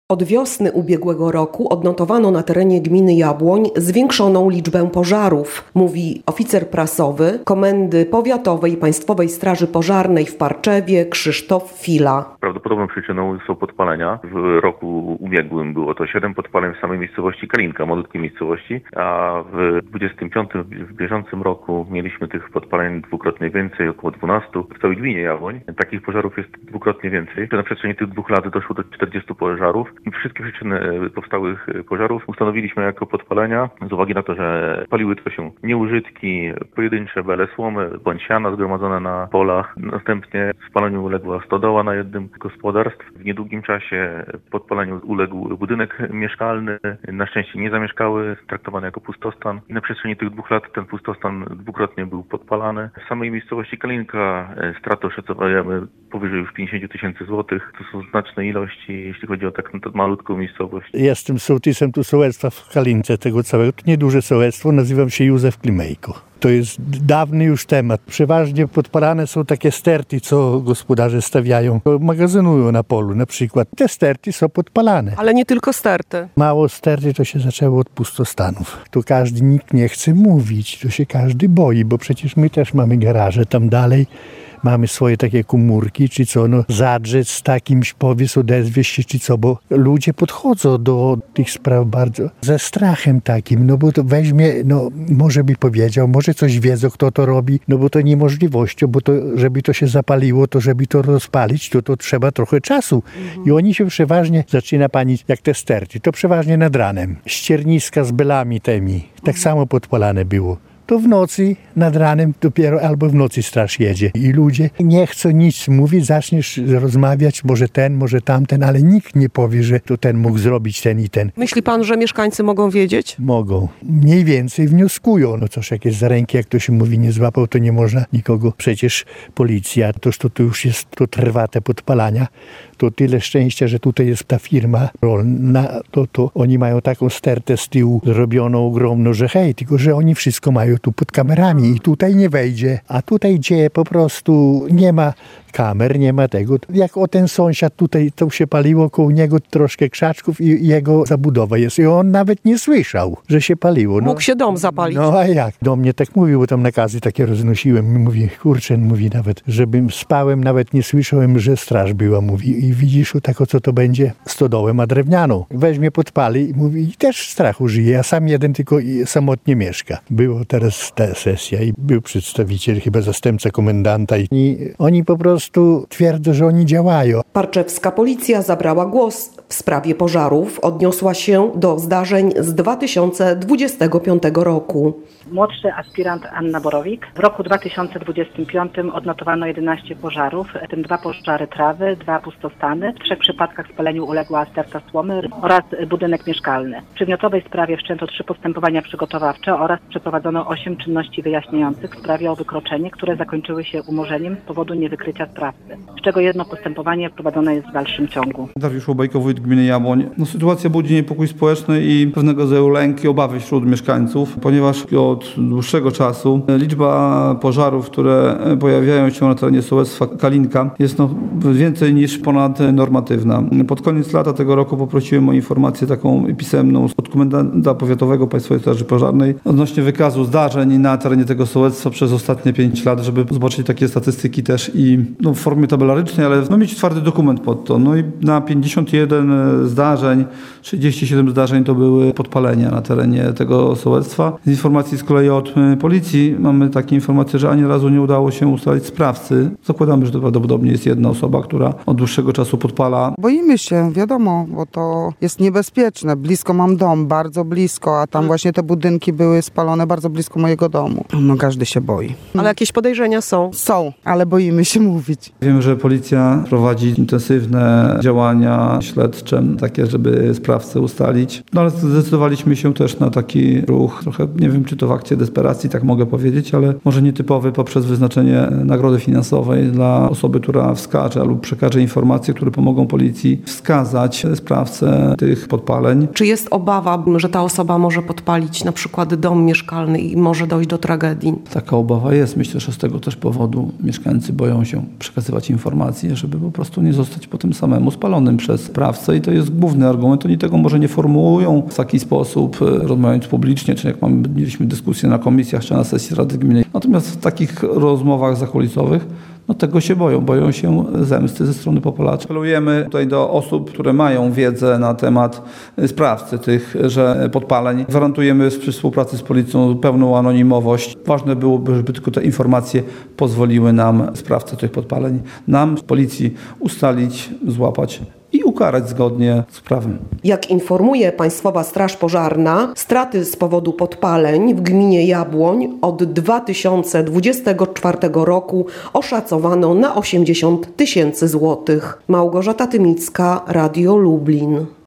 Od wiosny ubiegłego roku odnotowano na terenie gminy Jabłoń zwiększoną liczbę pożarów, mówi oficer prasowy Komendy Powiatowej Państwowej Straży Pożarnej w Parczewie Krzysztof Fila. Prawdopodobną przyczyną są podpalenia. W roku ubiegłym było to 7 podpaleń w samej miejscowości Kalinka, malutkiej miejscowości, a w 25 w bieżącym roku mieliśmy tych podpaleń dwukrotnie więcej, około 12 w całej gminie Jabłoń. Takich pożarów jest dwukrotnie więcej. Na przestrzeni tych 2 lat doszło do 40 pożarów. I wszystkie przyczyny powstałych pożarów ustanowiliśmy jako podpalenia z uwagi na to, że paliły to się nieużytki, pojedyncze bele słomy bądź siana zgromadzone na polach. Następnie spaleniu uległa stodoła na jednym z gospodarstw. W niedługim czasie podpaleniu uległ budynek mieszkalny. Na szczęście nie zamieszkały, traktowany jako pustostan. I na przestrzeni tych 2 lat ten pustostan dwukrotnie był podpalany. W samej miejscowości Kalinka straty oszacowujemy powyżej już 50 000 złotych. To są znaczne ilości, jeśli chodzi o tak malutką miejscowość. Jestem sołtysem tu sołectwa w Kalince tego całego. To nieduże sołectwo, nazywam się Józef Klimejko. To jest dawny już temat. Przeważnie podpalane są takie sterty, co gospodarze stawiają, magazynują na polu na przykład. Te sterty są podpalane. Ale nie tylko sterty. Mało sterty to się zaczęło od pustostanów. To nikt nie chce mówić, to się każdy boi, bo przecież my też mamy garaże tam dalej. Mamy swoje takie komórki, czy co, zadrzeć z takimś, powiedz, odezwie się, czy co, bo ludzie podchodzą do tych spraw bardzo ze strachem takim, bo to weźmie, może by powiedział, może coś wiedzą, kto to robi, bo to niemożliwością, bo to, żeby to się zapaliło, to żeby to rozpalić, to trzeba trochę czasu. I oni się przeważnie, zaczyna pani, jak te sterty, to przeważnie nad ranem. Ścierniska z belami tymi, tak samo podpalane było. To w nocy, nad ranem dopiero, albo w nocy straż jedzie. I ludzie nie chcą nic mówić, zaczniesz rozmawiać, może ten, może tamten, ale nikt nie powie, że to ten mógł zrobić, ten i ten. Myśli pan, że mieszkańcy mogą wiedzieć? Mogą. Mniej więcej wnioskują. Coś jakieś za ręki, jak to się mówi, nie złapał, to nie można nikogo. Przecież policja, to już jest, to trwa te podpalania. To tyle szczęścia, że tutaj jest ta firma rolna, to oni mają taką stertę z tyłu zrobioną ogromną, że hej, tylko że oni wszystko mają tu pod kamerami i tutaj nie wejdzie, a tutaj gdzie po prostu nie ma kamer, nie ma tego. Jak ten sąsiad tutaj, to się paliło koło niego troszkę krzaczków i jego zabudowa jest i on nawet nie słyszał, że się paliło. Mógł się dom zapalić. A jak? Do mnie tak mówił, bo tam nakazy takie roznosiłem. Mówi, kurczę, mówi nawet, żebym spałem, nawet nie słyszałem, że straż była, mówi. I widzisz, tako co to będzie? Stodołę ma drewnianą. Weźmie, podpali i mówi, i też w strachu żyje, a sam jeden tylko samotnie mieszka. Było teraz ta sesja i był przedstawiciel, chyba zastępca komendanta i oni po prostu twierdzą, że oni działają. Parczewska policja zabrała głos w sprawie pożarów, odniosła się do zdarzeń z 2025 roku. Młodszy aspirant Anna Borowik. W roku 2025 odnotowano 11 pożarów, w tym 2 pożary trawy, 2 pustostany. W 3 przypadkach spaleniu uległa sterta słomy oraz budynek mieszkalny. W przedmiotowej sprawie wszczęto 3 postępowania przygotowawcze oraz przeprowadzono 8 czynności wyjaśniających w sprawie o wykroczenie, które zakończyły się umorzeniem z powodu niewykrycia sprawcy, z czego jedno postępowanie prowadzone jest w dalszym ciągu. Dariusz Łobajko, wójt gminy Jabłoń. Sytuacja budzi niepokój społeczny i pewnego rodzaju lęk i obawy wśród mieszkańców, ponieważ od dłuższego czasu liczba pożarów, które pojawiają się na terenie sołectwa Kalinka jest więcej niż ponadnormatywna. Pod koniec lata tego roku poprosiłem o informację taką pisemną od komendanta powiatowego Państwowej Straży Pożarnej odnośnie wykazu zdarzeń na terenie tego sołectwa przez ostatnie 5 lat, żeby zobaczyć takie statystyki też i w formie tabelarycznej, ale mieć twardy dokument pod to. I na 51 zdarzeń, 37 zdarzeń to były podpalenia na terenie tego sołectwa. Z informacji z kolei od policji mamy takie informacje, że ani razu nie udało się ustalić sprawcy. Zakładamy, że to prawdopodobnie jest jedna osoba, która od dłuższego czasu podpala. Boimy się, wiadomo, bo to jest niebezpieczne. Blisko mam dom, bardzo blisko, a tam właśnie te budynki były spalone bardzo blisko mojego domu. Każdy się boi. Ale jakieś podejrzenia są? Są, ale boimy się mówić. Wiemy, że policja prowadzi intensywne działania śledcze, takie, żeby sprawcę ustalić. Ale zdecydowaliśmy się też na taki ruch, trochę nie wiem, czy to w akcie desperacji, tak mogę powiedzieć, ale może nietypowy poprzez wyznaczenie nagrody finansowej dla osoby, która wskaże lub przekaże informacje, które pomogą policji wskazać sprawcę tych podpaleń. Czy jest obawa, że ta osoba może podpalić na przykład dom mieszkalny i może dojść do tragedii? Taka obawa jest. Myślę, że z tego też powodu mieszkańcy boją się przekazywać informacje, żeby po prostu nie zostać potem samemu spalonym przez sprawcę i to jest główny argument. Oni tego może nie formułują w taki sposób, rozmawiając publicznie, czy jak mieliśmy dyskusję na komisjach, czy na sesji Rady Gminy. Natomiast w takich rozmowach zakulisowych tego się boją się zemsty ze strony populacji. Apelujemy tutaj do osób, które mają wiedzę na temat sprawcy tychże podpaleń. Gwarantujemy przy współpracy z policją pełną anonimowość. Ważne byłoby, żeby tylko te informacje pozwoliły nam sprawcę tych podpaleń, nam, policji ustalić, złapać i ukarać zgodnie z prawem. Jak informuje Państwowa Straż Pożarna, straty z powodu podpaleń w gminie Jabłoń od 2024 roku oszacowano na 80 000 złotych. Małgorzata Tymicka, Radio Lublin.